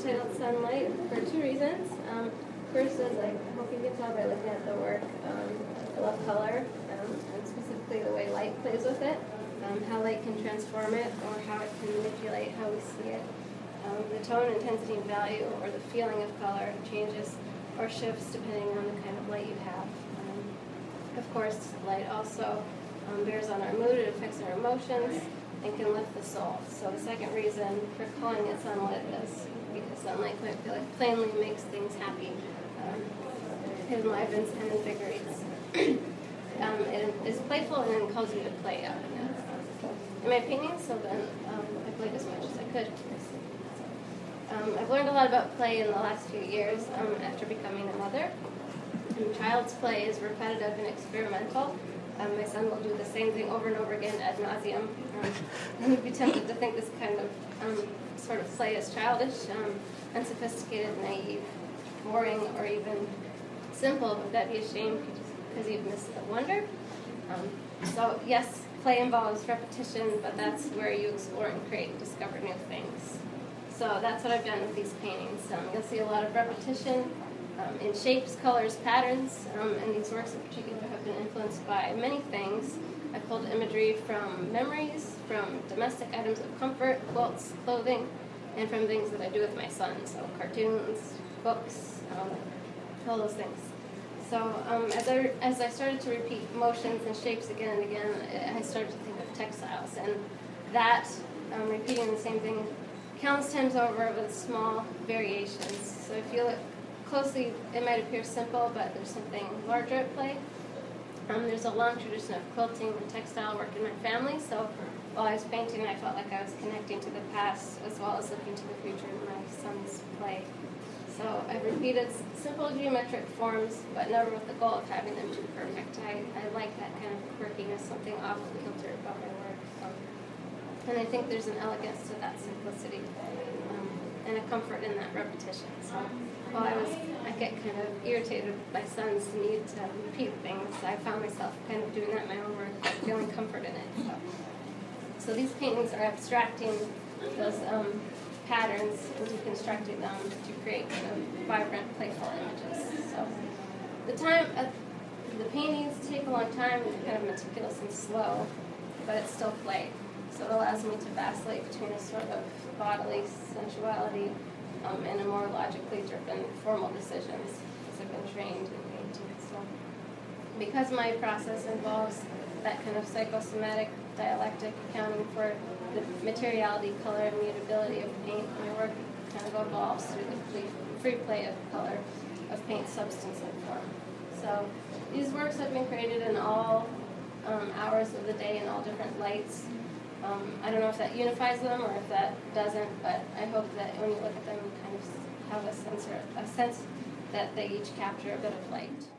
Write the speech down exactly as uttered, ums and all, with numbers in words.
titled Sunlight for two reasons. Um, first is, I hope you can tell by looking at the work, um, I love color, um, and specifically the way light plays with it, um, how light can transform it, or how it can manipulate how we see it. Um, the tone, intensity, and value, or the feeling of color changes or shifts depending on the kind of light you have. Um, of course, light also um, bears on our mood, it affects our emotions, and can lift the soul. So the second reason for calling it sunlit is because sunlight quite feel like plainly makes things happy. Um, it enlivens and invigorates. um, it is playful and then calls you to play out in it. In my paintings, so then um, I played as much as I could. Um, I've learned a lot about play in the last few years um, after becoming a mother. And child's play is repetitive and experimental. Um, my son will do the same thing over and over again ad nauseum. Um, and you'd be tempted to think this kind of um, sort of play is childish, um, unsophisticated, naive, boring, or even simple, but that'd be a shame because you'd miss the wonder. Um, so yes, play involves repetition, but that's where you explore and create and discover new things. So that's what I've done with these paintings. Um, you'll see a lot of repetition um, in shapes, colors, patterns, um, and these works in particular have been influenced by many things. I pulled imagery from memories, from domestic items of comfort, quilts, clothing, and from things that I do with my son, so cartoons, books, um, all those things. So um, as, I, as I started to repeat motions and shapes again and again, I started to think of textiles, and that, um, repeating the same thing countless times over with small variations. So if you look closely, it might appear simple, but there's something larger at play. Um, there's a long tradition of quilting and textile work in my family, so while I was painting, I felt like I was connecting to the past as well as looking to the future in my son's play. So I've repeated simple geometric forms, but never with the goal of having them too perfect. I, I like that kind of quirkiness, something off kilter about my work. So. And I think there's an elegance to that simplicity, um, and a comfort in that repetition. So while I was, I get kind of irritated with my son's need to repeat things, I found myself kind of doing that in my own work, feeling comfort in it. So, so these paintings are abstracting those um, patterns and deconstructing them to create kind of vibrant, playful images. So the time, uh, the paintings take a long time and kind of meticulous and slow, but it's still play. So it allows me to vacillate between a sort of bodily sensuality um, and a more logically driven formal decisions, because I've been trained in painting. So because my process involves that kind of psychosomatic dialectic, accounting for the materiality, color, and mutability of paint, my work kind of evolves through the free play of color, of paint substance and form. So these works have been created in all um, hours of the day in all different lights. Um, I don't know if that unifies them or if that doesn't, but I hope that when you look at them, you kind of have a sense, or a sense that they each capture a bit of light.